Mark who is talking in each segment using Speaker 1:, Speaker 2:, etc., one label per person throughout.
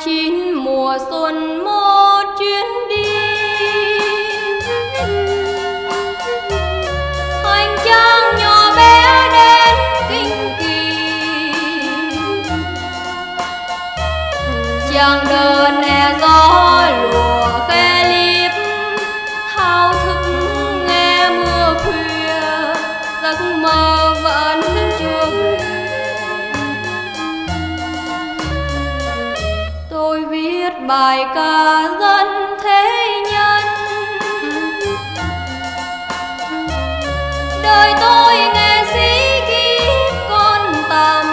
Speaker 1: chín mùa xuân một chuyến đi, hành trang nhỏ bé đến kinh kỳ. Chàng đơn e gió lùa khe liếp, thao thức nghe mưa khuya, giấc mơ vẫn chưa về. Tôi viết bài ca dân thế nhân, đời tôi nghệ sĩ ghi con tầm.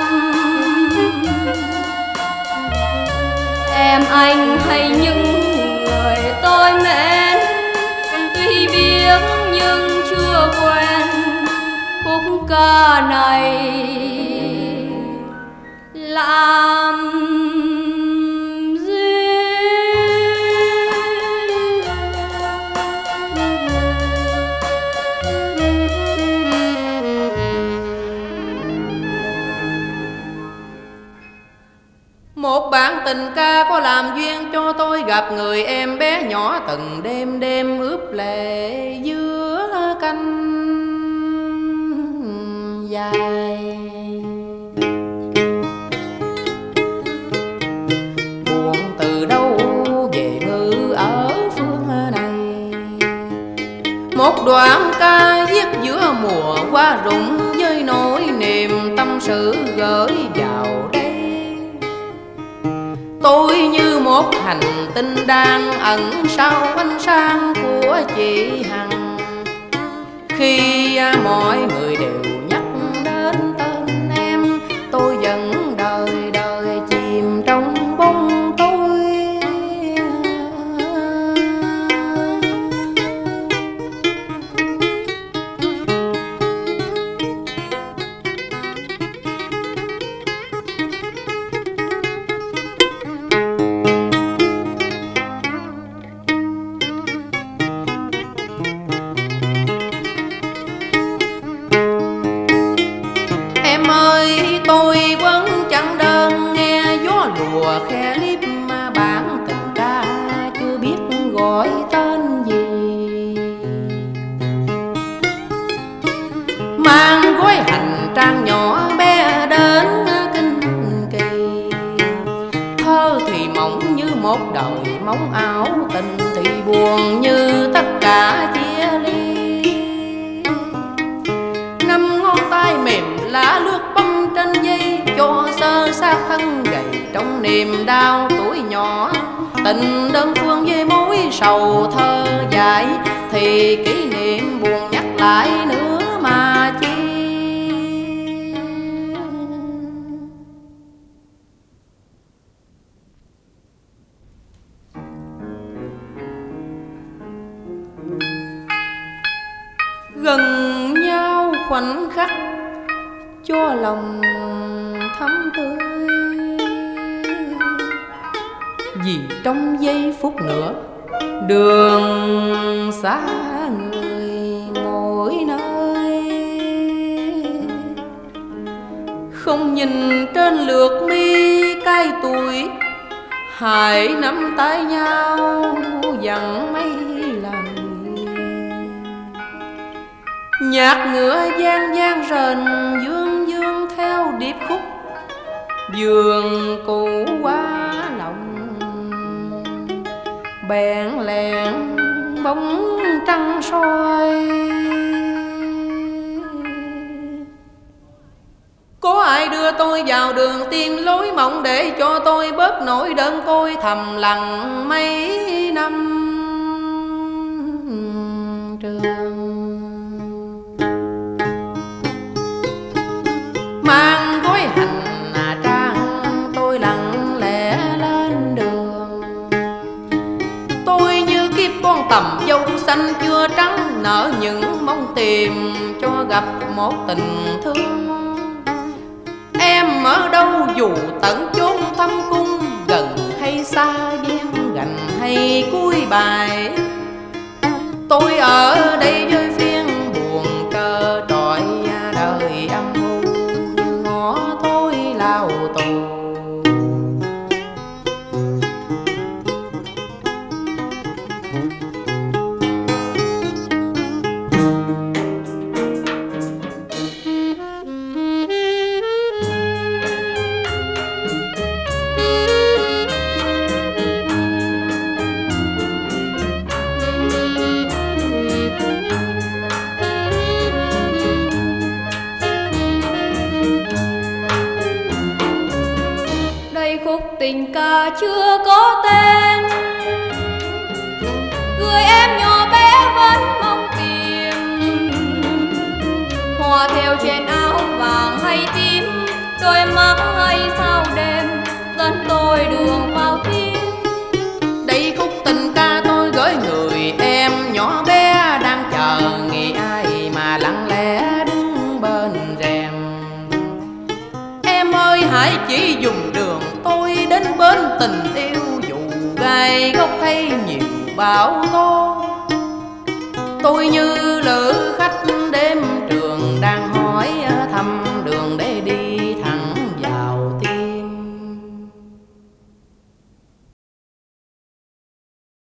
Speaker 1: Em anh hay những người tôi mến, tuy biết nhưng chưa quen khúc ca này làm
Speaker 2: một bản tình ca có làm duyên cho tôi gặp người em bé nhỏ, từng đêm đêm ướp lệ giữa canh dài. Buồn từ đâu về ngự ở phương này, một đoạn ca viết giữa mùa hoa rụng, với nỗi niềm tâm sự gửi vào đây. Tôi như một hành tinh đang ẩn sau ánh sáng của chị Hằng, khi mọi người đều nhắc đến tên em, tôi vẫn đời đời chìm trong bóng tối. Tôi vẫn chẳng đơn nghe gió lùa khe liếp, mà bản tình ca chưa biết gọi tên gì. Mang gói hành trang nhỏ bé đến kinh kỳ, thơ thì mỏng như một đời mong ảo, tình thì buồn như tất cả chia ly. Năm ngón tay mềm lá lướt băng trên dây, cho sơ xác thân gầy trong niềm đau tuổi nhỏ. Tình đơn phương với mối sầu thơ dài, thì kỷ niệm buồn nhắc lại nữa mà chi. Gần nhau khoảnh khắc cho lòng thắm tươi, vì trong giây phút nữa đường xa người mỗi nơi. Không nhìn trên lượt mi cay tuổi, hãy nắm tay nhau dặn mấy lần. Nhạc ngựa gian gian rền dương dương theo điệp khúc, vườn cũ quá lòng bèn lẹn bóng trăng soi. Có ai đưa tôi vào đường tìm lối mộng, để cho tôi bớt nỗi đơn côi thầm lặng mấy năm trường. Mang gói hành trang tôi lặng lẽ lên đường, tôi như kiếp con tầm dâu xanh chưa trắng, nở những mong tìm cho gặp một tình thương. Em ở đâu dù tận chốn thâm cung, gần hay xa gian gành hay cuối bài, tôi ở đây với phiên buồn trơ trọi đời âm u, như ngõ tối lao tù.
Speaker 1: chưa có tên. Người em nhỏ bé vẫn mong tìm hoa theo trên áo vàng hay tím, đôi mắt hay sao đêm dẫn tôi đường vào tim.
Speaker 2: Đây khúc tình ca tôi gửi người em nhỏ bé đang chờ nghĩ ai mà lặng lẽ đứng bên rèm. Em ơi hãy chỉ dùng đường tôi đến bên tình yêu, dù gai góc hay nhiều bão tố. Tôi như lữ khách đêm